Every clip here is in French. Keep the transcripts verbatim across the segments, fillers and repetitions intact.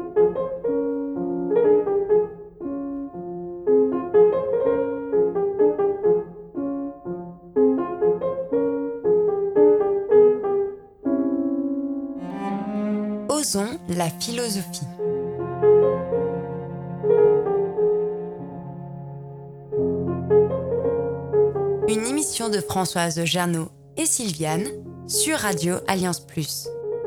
Osons la philosophie. Une émission de Françoise Gernaud et Sylviane sur Radio Alliance Plus.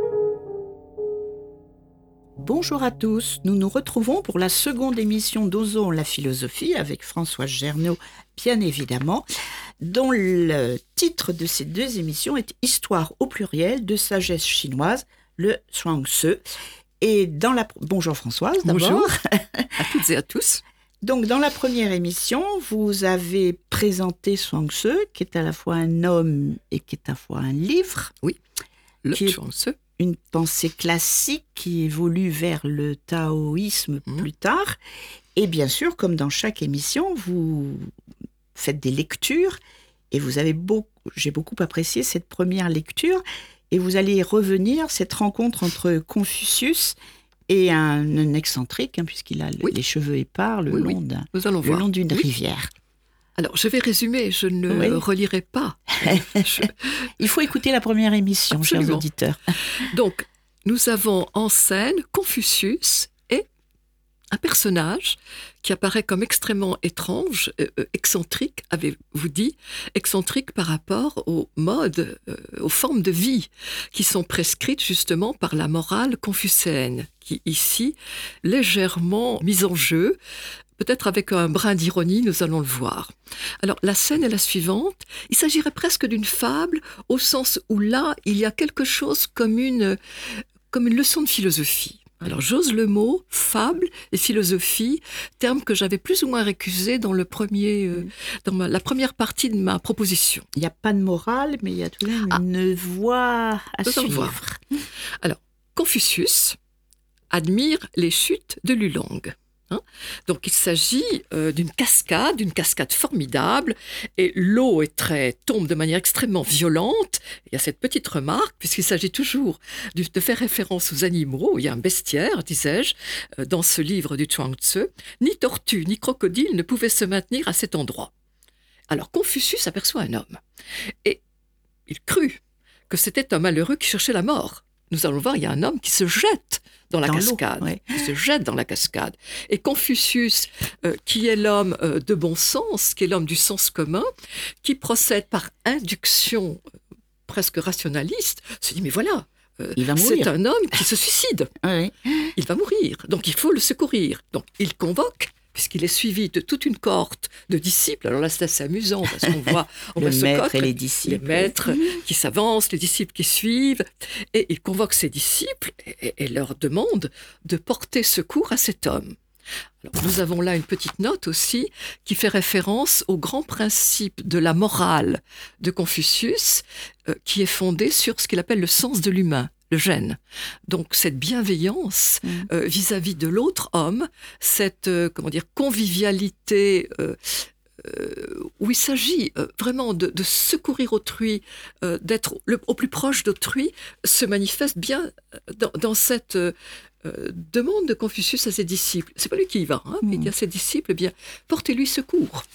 Bonjour à tous, nous nous retrouvons pour la seconde émission d'Osons la philosophie avec Françoise Gernaud, bien évidemment, dont le titre de ces deux émissions est Histoire au pluriel de sagesse chinoise, le Zhuangzi. Et dans la... Bonjour Françoise, d'abord. Bonjour à toutes et à tous. Donc, dans la première émission, vous avez présenté Zhuangzi, qui est à la fois un homme et qui est à la fois un livre. Oui, le qui est Zhuangzi. Une pensée classique qui évolue vers le taoïsme mmh. plus tard. Et bien sûr, comme dans chaque émission, vous faites des lectures et vous avez beaucoup, j'ai beaucoup apprécié cette première lecture. Et vous allez revenir, cette rencontre entre Confucius et un, un excentrique, hein, puisqu'il a oui. les cheveux épars le, oui, long, oui. d'un, Nous allons le voir. long d'une oui. rivière. Alors, je vais résumer, je ne oui. relirai pas. je... Il faut écouter la première émission, Absolument. chers auditeurs. Donc, nous avons en scène Confucius et un personnage qui apparaît comme extrêmement étrange, euh, excentrique, avez-vous dit, excentrique par rapport aux modes, euh, aux formes de vie qui sont prescrites justement par la morale confucéenne, qui ici, légèrement mise en jeu, peut-être avec un brin d'ironie, nous allons le voir. Alors, la scène est la suivante. Il s'agirait presque d'une fable, au sens où là, il y a quelque chose comme une, comme une leçon de philosophie. Alors, j'ose le mot, fable et philosophie, terme que j'avais plus ou moins récusé dans, le premier, euh, dans ma, la première partie de ma proposition. Il n'y a pas de morale, mais il y a tout de même ah. une voie à Nous suivre. Voir. Alors, Confucius admire les chutes de Lulong. Hein Donc, il s'agit euh, d'une cascade, d'une cascade formidable, et l'eau est très, tombe de manière extrêmement violente. Il y a cette petite remarque, puisqu'il s'agit toujours de, de faire référence aux animaux. Il y a un bestiaire, disais-je, euh, dans ce livre du Zhuangzi. Ni tortue, ni crocodile ne pouvaient se maintenir à cet endroit. Alors, Confucius aperçoit un homme, et il crut que c'était un malheureux qui cherchait la mort. Nous allons voir, il y a un homme qui se jette dans la dans cascade, ouais. qui se jette dans la cascade. Et Confucius, euh, qui est l'homme euh, de bon sens, qui est l'homme du sens commun, qui procède par induction euh, presque rationaliste, se dit, mais voilà, euh, c'est un homme qui se suicide. Oui. Il va mourir, donc il faut le secourir. Donc il convoque, puisqu'il est suivi de toute une cohorte de disciples. Alors là, c'est assez amusant, parce qu'on voit, on le voit maître coq, et les disciples. Les maîtres qui s'avancent, les disciples qui suivent, et il convoque ses disciples et, et leur demande de porter secours à cet homme. Alors, nous avons là une petite note aussi qui fait référence au grand principe de la morale de Confucius, euh, qui est fondé sur ce qu'il appelle le sens de l'humain. Le gène. Donc cette bienveillance mmh. euh, vis-à-vis de l'autre homme, cette euh, comment dire convivialité euh, euh, où il s'agit euh, vraiment de, de secourir autrui, euh, d'être le, au plus proche d'autrui, se manifeste bien dans, dans cette euh, demande de Confucius à ses disciples. C'est pas lui qui y va, hein, mmh. mais il dit à ses disciples, eh bien portez-lui secours.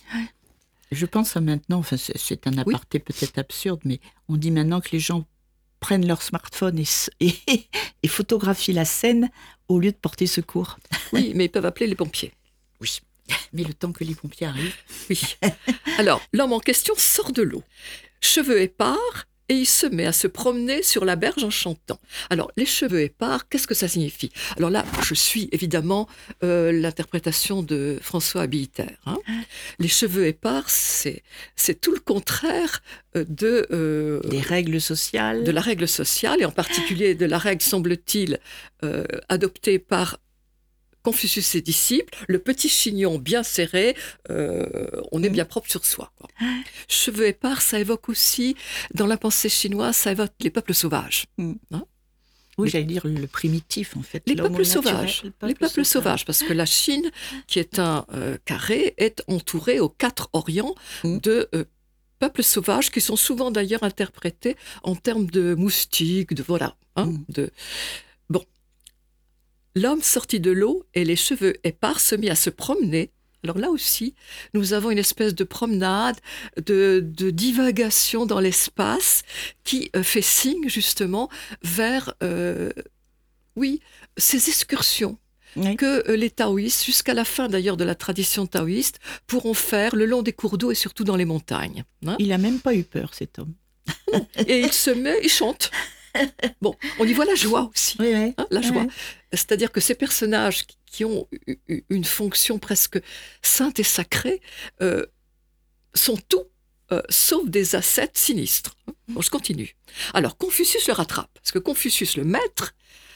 Je pense à maintenant, enfin c'est, c'est un aparté oui. peut-être absurde, mais on dit maintenant que les gens prennent leur smartphone et, et, et photographient la scène au lieu de porter secours. Oui, mais ils peuvent appeler les pompiers. Oui, mais le temps que les pompiers arrivent. Oui. Alors, l'homme en question sort de l'eau, cheveux épars, et il se met à se promener sur la berge en chantant. Alors, les cheveux épars, qu'est-ce que ça signifie ? Alors là, je suis évidemment euh, l'interprétation de François Habiliter. Hein. Les cheveux épars, c'est, c'est tout le contraire de... Euh, Des règles sociales. De la règle sociale, et en particulier de la règle, semble-t-il, euh, adoptée par Confucius et ses disciples, le petit chignon bien serré, euh, on est bien propre sur soi. Quoi. Cheveux épars, ça évoque aussi, dans la pensée chinoise, ça évoque les peuples sauvages. Mm. Hein oui, les... j'allais dire le primitif, en fait. Les peuples sauvages, naturel, les peuples sauvages, parce que la Chine, qui est un euh, carré, est entourée aux quatre orients mm. de euh, peuples sauvages, qui sont souvent d'ailleurs interprétés en termes de moustiques, de voilà, hein, mm. de... Bon. L'homme sortit de l'eau et les cheveux épars se mit à se promener. Alors là aussi, nous avons une espèce de promenade, de, de divagation dans l'espace qui euh, fait signe justement vers, euh, oui, ces excursions oui. que euh, les taoïstes, jusqu'à la fin d'ailleurs de la tradition taoïste, pourront faire le long des cours d'eau et surtout dans les montagnes. Hein. Il n'a même pas eu peur, cet homme. Et il se met, il chante. Bon, on y voit la joie aussi, oui, oui. Hein, la joie. Oui. C'est-à-dire que ces personnages qui ont une fonction presque sainte et sacrée euh, sont tout euh, sauf des ascètes sinistres. Bon, je continue. Alors, Confucius le rattrape, parce que Confucius, le maître,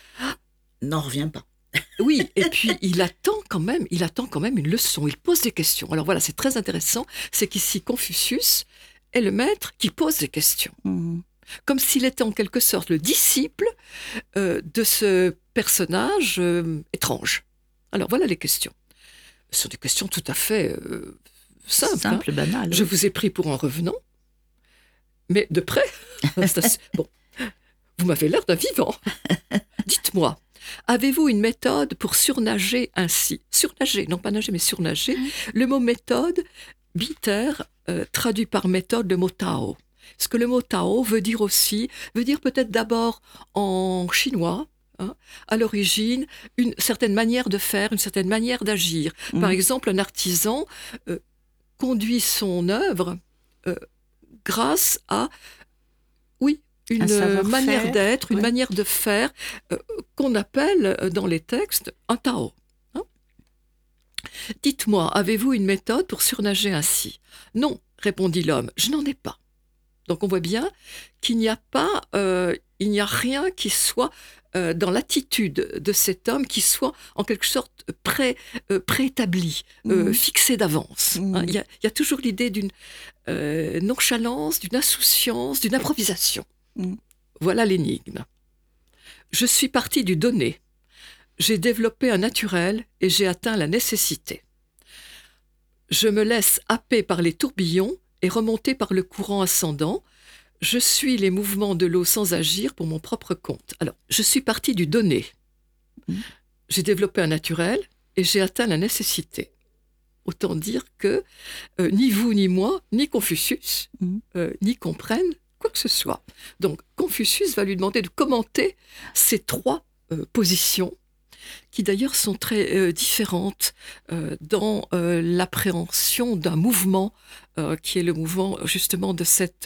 n'en revient pas. Oui, et puis il attend quand même, il attend quand même une leçon. Il pose des questions. Alors voilà, c'est très intéressant, c'est qu'ici Confucius est le maître qui pose des questions. Mmh. Comme s'il était en quelque sorte le disciple euh, de ce personnage euh, étrange. Alors voilà les questions. Ce sont des questions tout à fait euh, simples. Simple, hein. banales. Je vous ai pris pour un revenant, mais de près. assez... Bon, vous m'avez l'air d'un vivant. Dites-moi, avez-vous une méthode pour surnager ainsi ? Surnager, non pas nager, mais surnager. Mmh. Le mot méthode, biter, euh, traduit par méthode le mot Tao. Ce que le mot Tao veut dire aussi, veut dire peut-être d'abord en chinois, hein, à l'origine, une certaine manière de faire, une certaine manière d'agir. Mmh. Par exemple, un artisan euh, conduit son œuvre euh, grâce à, oui, une manière d'être, une ouais. manière de faire euh, qu'on appelle dans les textes un Tao. Hein. Dites-moi, avez-vous une méthode pour surnager ainsi ? Non, répondit l'homme, je n'en ai pas. Donc on voit bien qu'il n'y a pas, euh, il n'y a rien qui soit euh, dans l'attitude de cet homme qui soit en quelque sorte pré, euh, préétabli, euh, mmh. fixé d'avance. Mmh. Hein, il y a, il y a toujours l'idée d'une euh, nonchalance, d'une insouciance, d'une improvisation. Mmh. Voilà l'énigme. Je suis parti du donné. J'ai développé un naturel et j'ai atteint la nécessité. Je me laisse happer par les tourbillons et remonté par le courant ascendant, je suis les mouvements de l'eau sans agir pour mon propre compte. Alors, je suis parti du donné. Mmh. J'ai développé un naturel et j'ai atteint la nécessité. Autant dire que euh, ni vous, ni moi, ni Confucius, mmh. euh, n'y comprennent quoi que ce soit. Donc, Confucius va lui demander de commenter ces trois euh, positions qui d'ailleurs sont très euh, différentes euh, dans euh, l'appréhension d'un mouvement euh, qui est le mouvement justement de cette,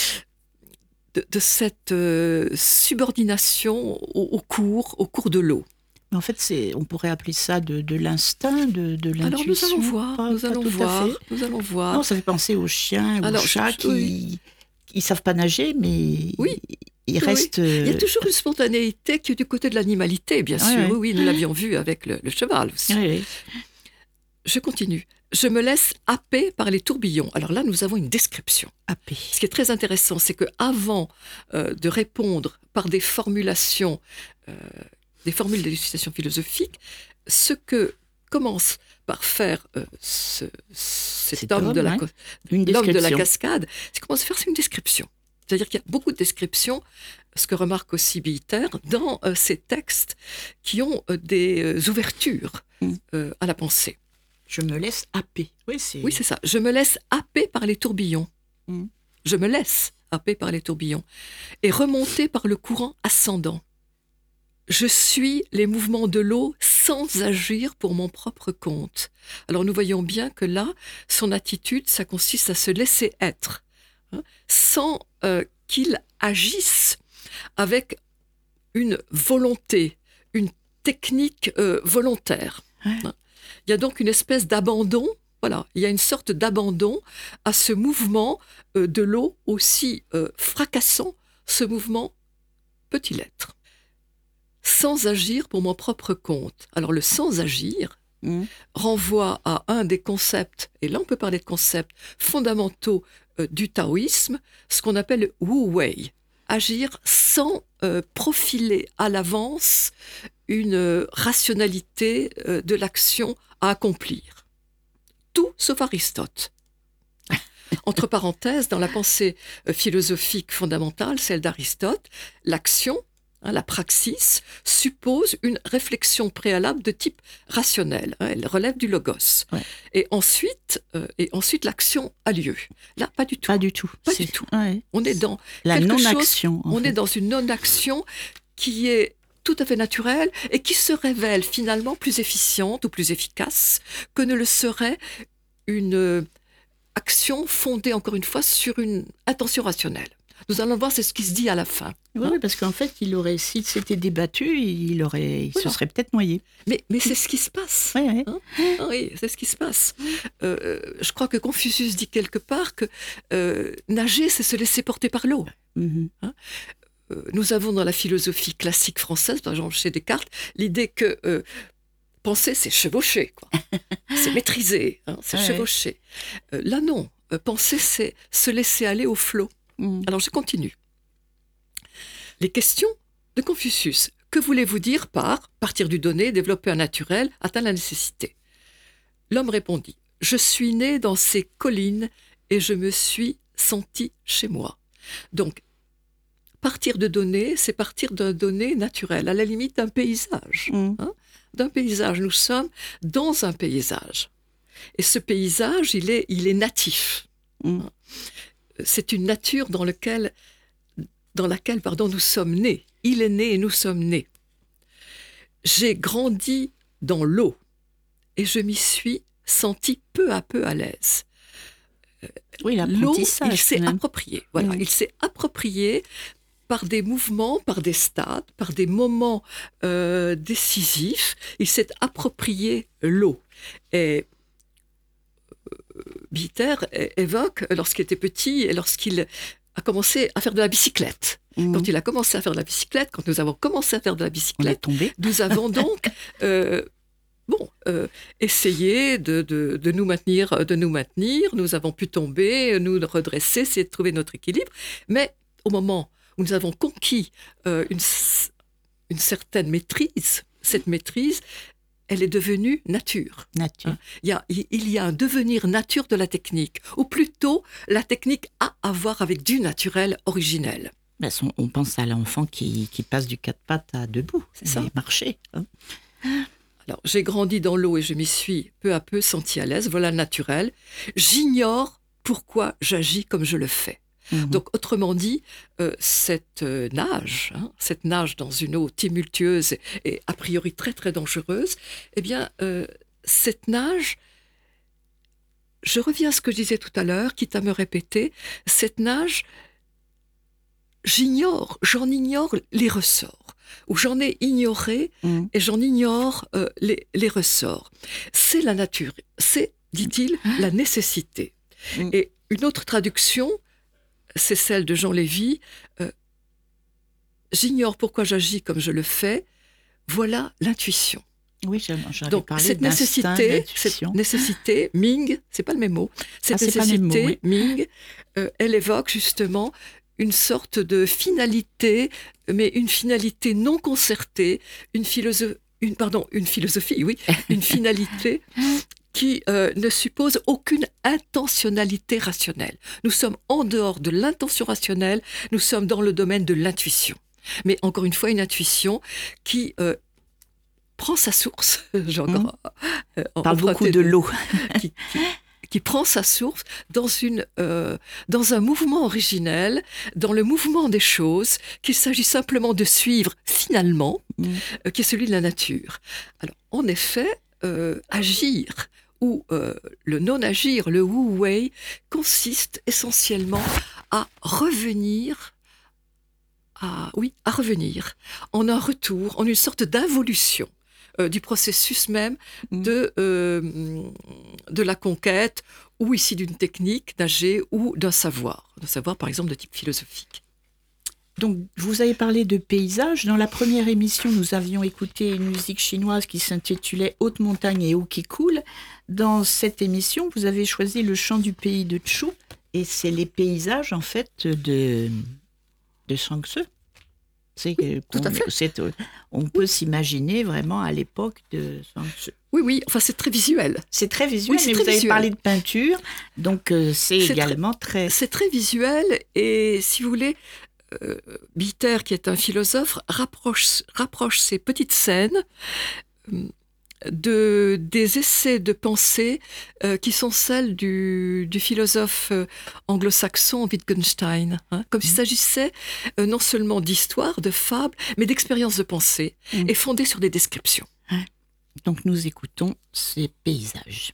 de, de cette euh, subordination au, au cours, au cours de l'eau. En fait, c'est, on pourrait appeler ça de, de l'instinct, de, de l'intuition. Alors nous allons voir, pas, nous, pas allons tout voir à fait. nous allons voir. Non, ça fait penser aux chiens, aux Alors, chats je, qui... oui. Ils savent pas nager, mais oui. ils restent... Oui. Il y a toujours une spontanéité qui est du côté de l'animalité, bien sûr. Oui, oui, oui, nous l'avions vu avec le, le cheval aussi. Oui, oui. Je continue. Je me laisse happer par les tourbillons. Alors là, nous avons une description. Happer. Ce qui est très intéressant, c'est qu'avant euh, de répondre par des formulations, euh, des formules d'élucidation philosophique, ce que commence par faire euh, ce, cet, cet homme, homme, de la, hein, l'homme de la cascade, c'est commence à faire c'est une description. C'est-à-dire qu'il y a beaucoup de descriptions, ce que remarque aussi Biter, dans euh, ces textes qui ont euh, des euh, ouvertures mm. euh, à la pensée. Je me laisse happer. Oui, c'est, oui, c'est ça. Je me laisse happer par les tourbillons. Mm. Je me laisse happer par les tourbillons et remonter par le courant ascendant. Je suis les mouvements de l'eau sans agir pour mon propre compte. Alors nous voyons bien que là, son attitude, ça consiste à se laisser être, hein, sans euh, qu'il agisse avec une volonté, une technique euh, volontaire. Ouais. Hein. Il y a donc une espèce d'abandon, voilà, il y a une sorte d'abandon à ce mouvement euh, de l'eau aussi euh, fracassant, ce mouvement peut-il être ? Sans agir pour mon propre compte. Alors le sans agir mmh. renvoie à un des concepts, et là on peut parler de concepts fondamentaux euh, du taoïsme, ce qu'on appelle le wu wei, agir sans euh, profiler à l'avance une euh, rationalité euh, de l'action à accomplir. Tout sauf Aristote. Entre parenthèses, dans la pensée euh, philosophique fondamentale, celle d'Aristote, l'action Hein, la praxis suppose une réflexion préalable de type rationnel. Hein, elle relève du logos. Ouais. Et ensuite, euh, et ensuite l'action a lieu. Là, pas du tout. Pas du tout. Pas C'est- du tout. ouais. On est dans La quelque non-action. en on fait. est dans une non-action qui est tout à fait naturelle et qui se révèle finalement plus efficiente ou plus efficace que ne le serait une euh, action fondée, encore une fois, sur une intention rationnelle. Nous allons voir, c'est ce qui se dit à la fin. Oui, Hein. oui, parce qu'en fait, il aurait, s'il s'était débattu, il, aurait, il se Voilà. serait peut-être noyé. Mais, mais c'est ce qui se passe. Ouais, ouais. Ah oui, c'est ce qui se passe. Euh, je crois que Confucius dit quelque part que euh, nager, c'est se laisser porter par l'eau. Mhm. Euh, nous avons dans la philosophie classique française, par exemple chez Descartes, l'idée que euh, penser, c'est chevaucher, quoi. C'est maîtriser, hein, c'est Ouais. chevaucher. Euh, là, non. Euh, penser, c'est se laisser aller au flot. Mhm. Alors, je continue. Les questions de Confucius. Que voulez-vous dire par partir du donné, développer un naturel, atteindre la nécessité? L'homme répondit. Je suis né dans ces collines et je me suis senti chez moi. Donc, partir de données, c'est partir d'un donné naturel, à la limite d'un paysage. Mhm. D'un paysage. Nous sommes dans un paysage. Et ce paysage, il est, il est natif. Mhm. C'est une nature dans, lequel, dans laquelle pardon, nous sommes nés. Il est né et nous sommes nés. J'ai grandi dans l'eau et je m'y suis senti peu à peu à l'aise. Oui, L'eau, l'apprentissage. il s'est quand même. approprié. Voilà, Mm. il s'est approprié par des mouvements, par des stades, par des moments euh, décisifs. Il s'est approprié l'eau. Et euh, Bitter é- évoque, lorsqu'il était petit et lorsqu'il a commencé à faire de la bicyclette. Mhm. Quand il a commencé à faire de la bicyclette, quand nous avons commencé à faire de la On est bicyclette, tombé. nous avons donc euh, bon, euh, essayé de, de, de nous maintenir, de nous maintenir. Nous avons pu tomber, nous redresser, essayer de trouver notre équilibre. Mais au moment où nous avons conquis euh, une, s- une certaine maîtrise, cette maîtrise, elle est devenue nature. Nature. Hein. Il y a, il y a un devenir nature de la technique, ou plutôt la technique a à voir avec du naturel originel. Ben, son- on pense à l'enfant qui, qui passe du quatre pattes à debout. C'est ça. Et marcher. hein. Alors, j'ai grandi dans l'eau et je m'y suis peu à peu senti à l'aise, voilà le naturel. J'ignore pourquoi j'agis comme je le fais. Mhm. Donc, autrement dit, euh, cette euh, nage, hein, cette nage dans une eau tumultueuse et, et a priori très très dangereuse, eh bien, euh, cette nage, je reviens à ce que je disais tout à l'heure, quitte à me répéter, cette nage, j'ignore, j'en ignore les ressorts, ou j'en ai ignoré Mhm. et j'en ignore euh, les, les ressorts. C'est la nature, c'est, dit-il, la nécessité. Mm. Et une autre traduction, c'est celle de Jean Lévy, euh, j'ignore pourquoi j'agis comme je le fais, voilà l'intuition. Oui, j'en j'en ai Donc parlé cette d'instinct, nécessité, cette d'intuition. nécessité, Ming, c'est pas le même mot, cette Ah, c'est pas le nécessité, même mot, Ming, euh, elle évoque justement une sorte de finalité, mais une finalité non concertée, une philosophie, une, pardon, une philosophie, oui, une finalité qui euh, ne suppose aucune intentionnalité rationnelle. Nous sommes en dehors de l'intention rationnelle, nous sommes dans le domaine de l'intuition. Mais encore une fois, une intuition qui euh, prend sa source, j'ai encore, euh, On parle beaucoup emprunté de l'eau. qui, qui- qui prend sa source dans, une, euh, dans un mouvement originel, dans le mouvement des choses, qu'il s'agit simplement de suivre finalement, Mm. euh, qui est celui de la nature. Alors, en effet, euh, agir ou euh, le non-agir, le wu-wei, consiste essentiellement à revenir, à, oui, à revenir en un retour, en une sorte d'involution euh, du processus même Mm. de, euh, de la conquête, ou ici d'une technique, nager, ou d'un savoir, d'un savoir par exemple de type philosophique. Donc, vous avez parlé de paysage. Dans la première émission, nous avions écouté une musique chinoise qui s'intitulait Haute montagne et eau qui coule. Dans cette émission, vous avez choisi le chant du pays de Chu. Et c'est les paysages, en fait, de, de Shangse. C'est, Oui, tout à qu'on- fait. c'est, euh, on peut s'imaginer vraiment à l'époque de Shangse. Oui, oui, enfin c'est très visuel. C'est très visuel, Oui, c'est mais très vous avez visuel. parlé de peinture, donc euh, c'est C'est également très... C'est très visuel et, si vous voulez, euh, Bitter, qui est un philosophe, rapproche, rapproche ces petites scènes euh, de, des essais de pensée euh, qui sont celles du, du philosophe euh, anglo-saxon Wittgenstein, hein, comme s'il s'agissait euh, non seulement d'histoire, de fables, mais d'expériences de pensée, mmh. et fondées sur des descriptions. Donc nous écoutons ces paysages.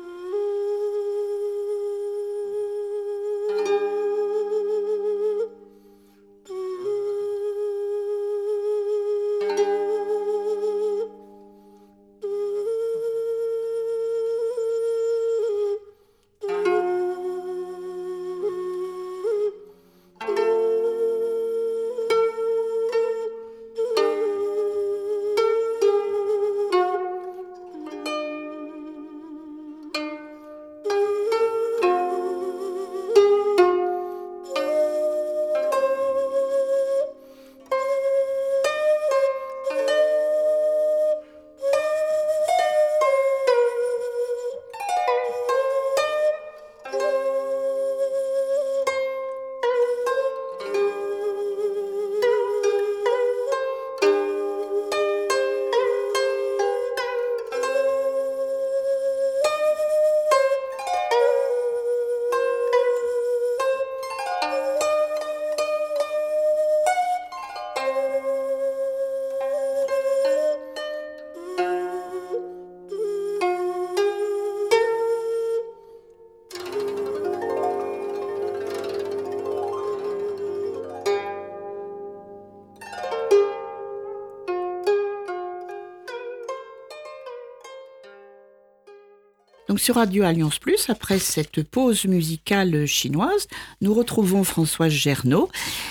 Donc sur Radio Alliance Plus, après cette pause musicale chinoise, nous retrouvons Françoise Gernaud.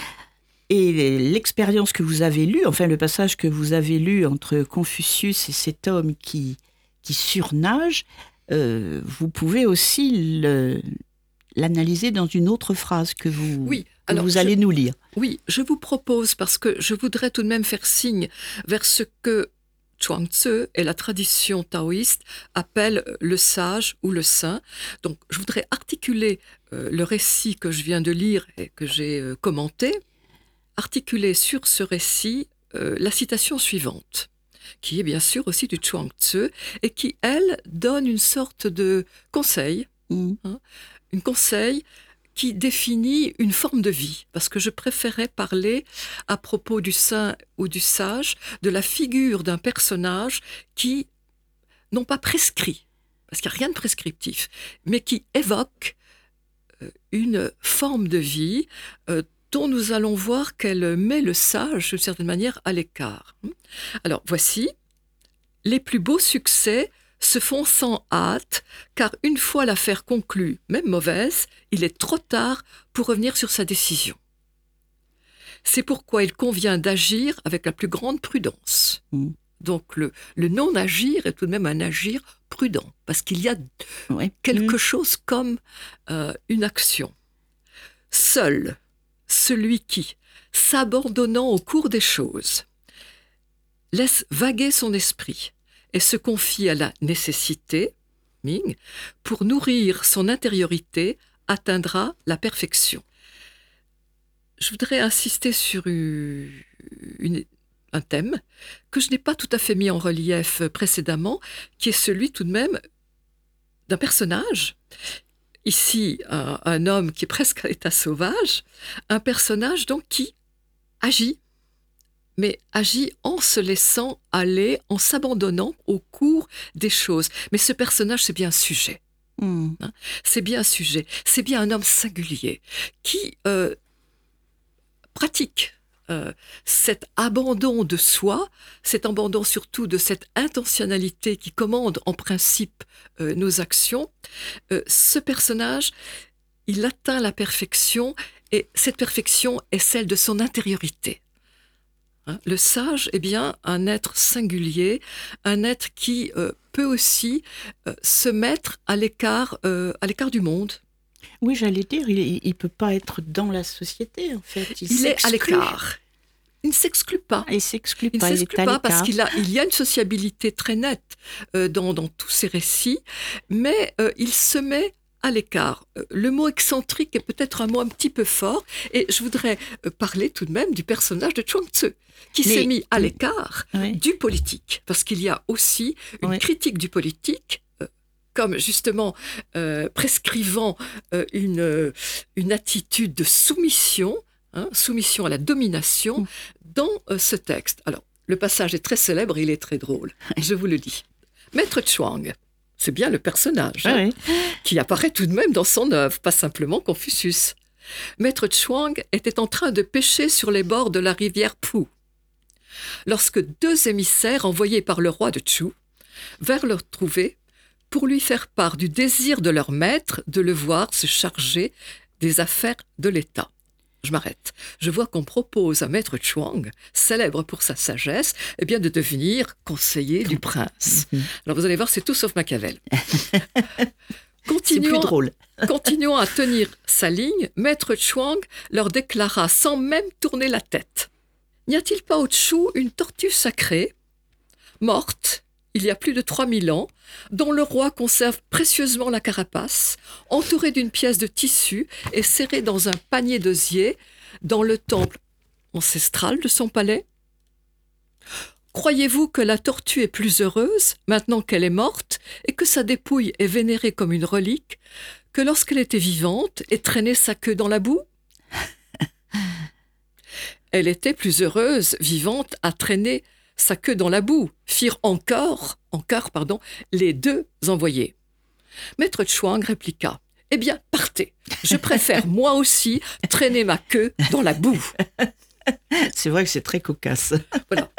Et l'expérience que vous avez lue, enfin le passage que vous avez lu entre Confucius et cet homme qui, qui surnage, euh, vous pouvez aussi le, l'analyser dans une autre phrase que vous, oui, que alors vous je, allez nous lire. Oui, je vous propose, parce que je voudrais tout de même faire signe vers ce que Chuang-Tzu et la tradition taoïste appellent le sage ou le saint. Donc, je voudrais articuler euh, le récit que je viens de lire et que j'ai euh, commenté, articuler sur ce récit euh, la citation suivante, qui est bien sûr aussi du Chuang-Tzu et qui, elle, donne une sorte de conseil, mmh. hein, une conseil qui définit une forme de vie, parce que je préférais parler à propos du saint ou du sage, de la figure d'un personnage qui, non pas prescrit, parce qu'il n'y a rien de prescriptif, mais qui évoque euh, une forme de vie euh, dont nous allons voir qu'elle met le sage, d'une certaine manière, à l'écart. Alors, voici, les plus beaux succès se font sans hâte, car une fois l'affaire conclue, même mauvaise, il est trop tard pour revenir sur sa décision. C'est pourquoi il convient d'agir avec la plus grande prudence. Mmh. Donc le, le non-agir est tout de même un agir prudent, parce qu'il y a ouais. quelque mmh. chose comme euh, une action. Seul celui qui, s'abandonnant au cours des choses, laisse vaguer son esprit, et se confie à la nécessité, Ming, pour nourrir son intériorité, atteindra la perfection. Je voudrais insister sur une, une, un thème que je n'ai pas tout à fait mis en relief précédemment, qui est celui tout de même d'un personnage. Ici, un, un homme qui est presque à l'état sauvage, un personnage donc qui agit, mais agit en se laissant aller, en s'abandonnant au cours des choses. Mais ce personnage, c'est bien un sujet. Mmh. Hein, c'est bien un sujet. C'est bien un homme singulier qui euh, pratique euh, cet abandon de soi, cet abandon surtout de cette intentionnalité qui commande en principe euh, nos actions. Euh, ce personnage, il atteint la perfection et cette perfection est celle de son intériorité. Le sage est bien un être singulier, un être qui euh, peut aussi euh, se mettre à l'écart, euh, à l'écart du monde. Oui, j'allais dire, il ne peut pas être dans la société, en fait. Il, il est à l'écart. Il ne s'exclut pas. Il ne s'exclut il pas, ne s'exclut il pas parce qu'il a, il y a une sociabilité très nette euh, dans, dans tous ses récits, mais euh, il se met à l'écart. Euh, Le mot excentrique est peut-être un mot un petit peu fort, et je voudrais euh, parler tout de même du personnage de Chuang Tzu, qui Mais- s'est mis à l'écart Oui. du politique, parce qu'il y a aussi une Oui. critique du politique, euh, comme justement euh, prescrivant euh, une, euh, une attitude de soumission, hein, soumission à la domination, Mm. dans euh, ce texte. Alors, le passage est très célèbre, il est très drôle. Je vous le dis. Maître Chuang, c'est bien le personnage Ah hein, oui. qui apparaît tout de même dans son œuvre, pas simplement Confucius. Maître Chuang était en train de pêcher sur les bords de la rivière Pu, lorsque deux émissaires envoyés par le roi de Chu vinrent le retrouver pour lui faire part du désir de leur maître de le voir se charger des affaires de l'État. Je m'arrête. Je vois qu'on propose à Maître Chuang, célèbre pour sa sagesse, eh bien de devenir conseiller du prince. Mhm. Alors vous allez voir, c'est tout sauf Machiavel. C'est plus Continuons, drôle. continuant à tenir sa ligne, Maître Chuang leur déclara sans même tourner la tête. N'y a-t-il pas au Tchu une tortue sacrée, morte il y a plus de trois mille ans, dont le roi conserve précieusement la carapace, entourée d'une pièce de tissu et serrée dans un panier d'osier dans le temple ancestral de son palais? Croyez-vous que la tortue est plus heureuse, maintenant qu'elle est morte, et que sa dépouille est vénérée comme une relique, que lorsqu'elle était vivante et traînait sa queue dans la boue? Elle était plus heureuse, vivante, à traîner sa queue dans la boue, firent encore, encore, pardon, les deux envoyés. Maître Chuang répliqua, « Eh bien, partez, je préfère moi aussi traîner ma queue dans la boue. C'est vrai que c'est très cocasse. » Voilà.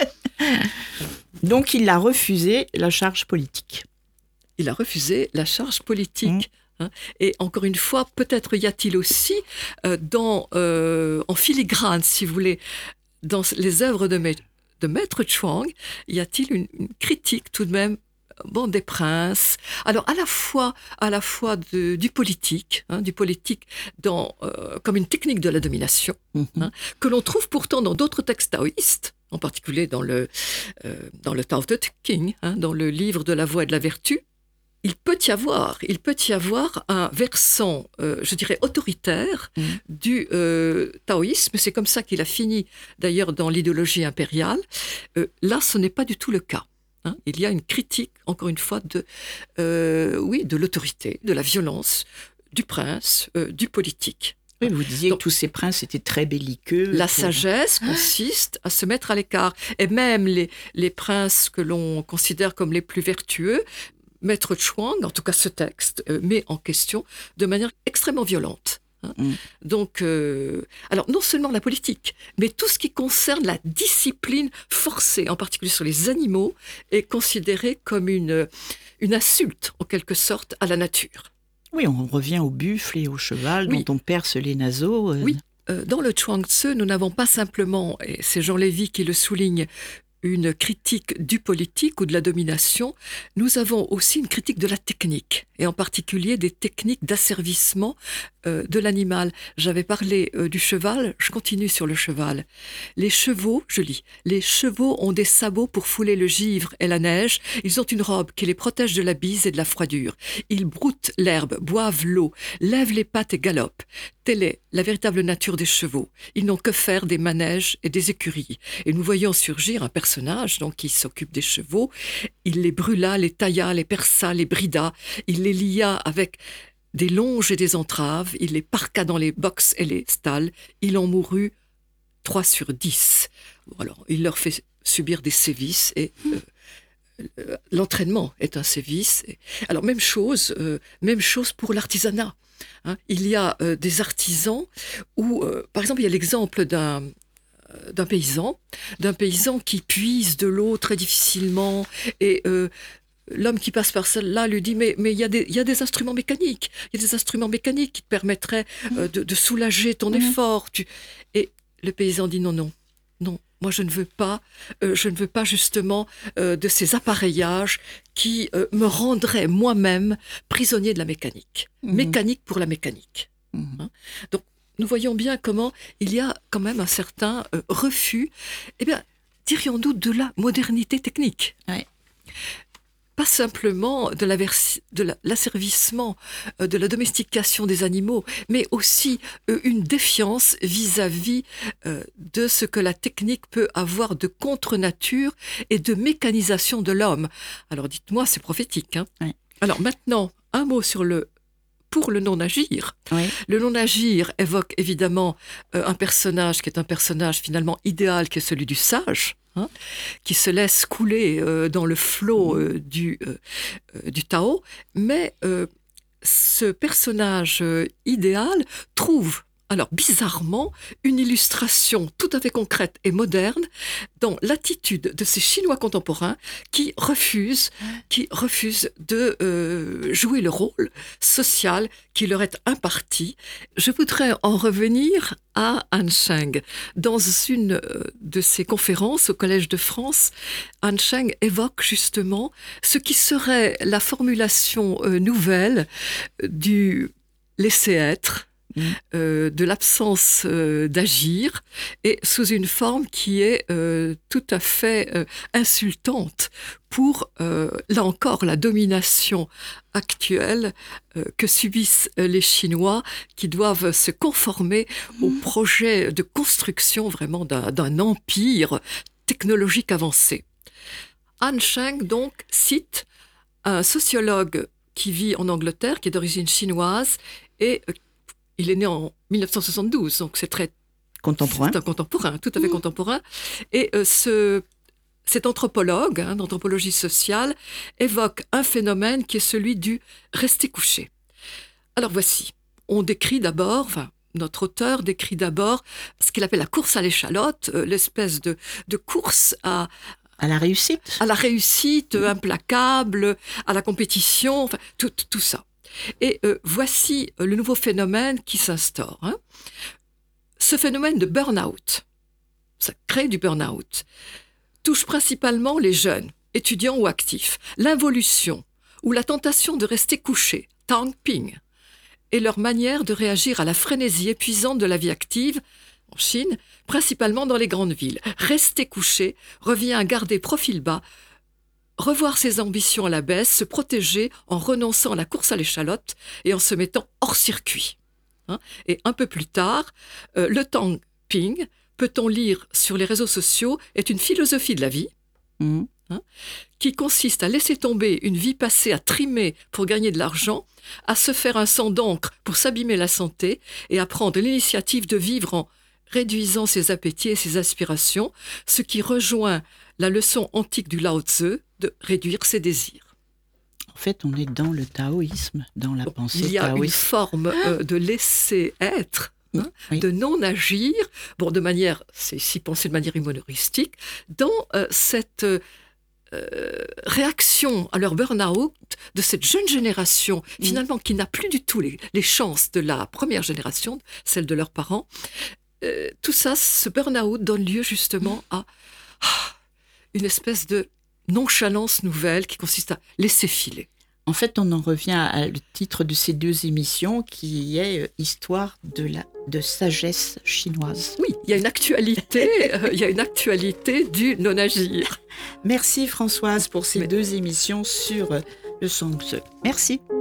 Donc, il a refusé la charge politique. Il a refusé la charge politique. Hein. Et encore une fois, peut-être y a-t-il aussi, euh, dans, euh, en filigrane, si vous voulez, dans les œuvres de, Ma- de Maître Chuang, y a-t-il une, une critique tout de même bon, des princes, alors à la fois, à la fois de- du politique, hein, du politique dans, euh, comme une technique de la domination, Mhm. hein, que l'on trouve pourtant dans d'autres textes taoïstes, en particulier dans le, euh, dans le Tao Te Ching, hein, dans le livre de la voie et de la vertu. Il peut y avoir, il peut y avoir un versant, euh, je dirais, autoritaire Mhm. du euh, taoïsme. C'est comme ça qu'il a fini, d'ailleurs, dans l'idéologie impériale. Euh, là, ce n'est pas du tout le cas. Hein. Il y a une critique, encore une fois, de, euh, oui, de l'autorité, de la violence, du prince, euh, du politique. Oui, vous disiez Donc- que tous ces princes étaient très belliqueux. La pour- sagesse consiste à se mettre à l'écart. Et même les, les princes que l'on considère comme les plus vertueux, Maître Chuang, en tout cas ce texte, euh, met en question de manière extrêmement violente. hein. Mm. Donc, euh, alors non seulement la politique, mais tout ce qui concerne la discipline forcée, en particulier sur les animaux, est considéré comme une, une insulte, en quelque sorte, à la nature. Oui, on revient au buffle et au cheval Oui. dont on perce les naseaux. euh, Oui. Euh, Dans le Chuang Tzu, nous n'avons pas simplement, et c'est Jean Lévy qui le souligne, une critique du politique ou de la domination, nous avons aussi une critique de la technique, et en particulier des techniques d'asservissement euh, de l'animal. J'avais parlé euh, du cheval, je continue sur le cheval. Les chevaux, je lis, les chevaux ont des sabots pour fouler le givre et la neige, ils ont une robe qui les protège de la bise et de la froidure. Ils broutent l'herbe, boivent l'eau, lèvent les pattes et galopent. Telle est la véritable nature des chevaux. Ils n'ont que faire des manèges et des écuries. Et nous voyons surgir un personnage donc, qui s'occupe des chevaux. Il les brûla, les tailla, les perça, les brida. Il les lia avec des longes et des entraves. Il les parqua dans les box et les stalles. Il en mourut trois sur dix. Bon, alors, il leur fait subir des sévices et euh, euh, l'entraînement est un sévice. Et- alors, même chose, euh, même chose pour l'artisanat. Hein. Il y a euh, des artisans où, euh, par exemple, il y a l'exemple d'un euh, d'un paysan, d'un paysan qui puise de l'eau très difficilement et euh, l'homme qui passe par celle-là lui dit mais mais il y a des il y a des instruments mécaniques, il y a des instruments mécaniques qui te permettraient euh, de, de soulager ton Mhm. effort. Tu... Et le paysan dit non non non. Moi, je ne veux pas, euh, je ne veux pas justement euh, de ces appareillages qui euh, me rendraient moi-même prisonnier de la mécanique. Mhm. Mécanique pour la mécanique. Mhm. Donc, nous voyons bien comment il y a quand même un certain euh, refus, eh bien, dirions-nous, de la modernité technique. Ouais. Pas simplement de, la vers- de la- l'asservissement, euh, de la domestication des animaux, mais aussi euh, une défiance vis-à-vis euh, de ce que la technique peut avoir de contre-nature et de mécanisation de l'homme. Alors dites-moi, c'est prophétique, hein? Oui. Alors maintenant, un mot sur le pour le non-agir. Oui. Le non-agir évoque évidemment euh, un personnage qui est un personnage finalement idéal, qui est celui du sage, hein, qui se laisse couler euh, dans le flot euh, du, euh, euh, du Tao. Mais euh, ce personnage euh, idéal trouve, alors bizarrement, une illustration tout à fait concrète et moderne dans l'attitude de ces Chinois contemporains qui refusent, qui refusent de euh, jouer le rôle social qui leur est imparti. Je voudrais en revenir à Han Sheng. Dans une euh, de ses conférences au Collège de France, Han Sheng évoque justement ce qui serait la formulation euh, nouvelle du laisser-être, Mmh. Euh, de l'absence euh, d'agir, et sous une forme qui est euh, tout à fait euh, insultante pour, euh, là encore, la domination actuelle euh, que subissent les Chinois, qui doivent se conformer mmh. au projet de construction vraiment d'un, d'un empire technologique avancé. Han Sheng, donc, cite un sociologue qui vit en Angleterre, qui est d'origine chinoise, et euh, il est né en mille neuf cent soixante-douze, donc c'est très contemporain. C'est un contemporain, tout à fait mmh. contemporain. Et euh, ce, cet anthropologue hein, d'anthropologie sociale évoque un phénomène qui est celui du rester couché. Alors voici, on décrit d'abord, enfin, notre auteur décrit d'abord ce qu'il appelle la course à l'échalote, euh, l'espèce de, de course à, À la réussite. À la réussite mmh. implacable, à la compétition, enfin, tout, tout ça. Et euh, voici le nouveau phénomène qui s'instaure. Hein. Ce phénomène de burn-out, ça crée du burn-out, touche principalement les jeunes, étudiants ou actifs. L'involution ou la tentation de rester couché, tang ping, et leur manière de réagir à la frénésie épuisante de la vie active en Chine, principalement dans les grandes villes. Rester couché revient à garder profil bas, revoir ses ambitions à la baisse, se protéger en renonçant à la course à l'échalote et en se mettant hors circuit. Hein, et un peu plus tard, euh, le tang ping, peut-on lire sur les réseaux sociaux, est une philosophie de la vie mmh. hein, qui consiste à laisser tomber une vie passée à trimer pour gagner de l'argent, à se faire un sang d'encre pour s'abîmer la santé et à prendre l'initiative de vivre en réduisant ses appétits et ses aspirations, ce qui rejoint la leçon antique du Lao Tzu de réduire ses désirs. En fait, on est dans le taoïsme, dans la pensée taoïste. Il y a taoïste. Une forme euh, de laisser être, hein, oui. de non-agir, bon, de manière, c'est ici pensé de manière humoristique, dans euh, cette euh, réaction à leur burn-out de cette jeune génération, mmh. finalement, qui n'a plus du tout les, les chances de la première génération, celle de leurs parents. Euh, tout ça, ce burn-out donne lieu justement à, à une espèce de nonchalance nouvelle qui consiste à laisser filer. En fait, on en revient à le titre de ces deux émissions qui est euh, Histoire de, la, de sagesse chinoise. Oui, il y a une actualité, euh, il y a une actualité du non-agir. Merci Françoise pour ces Mais... deux émissions sur euh, le Song Tzu. Merci.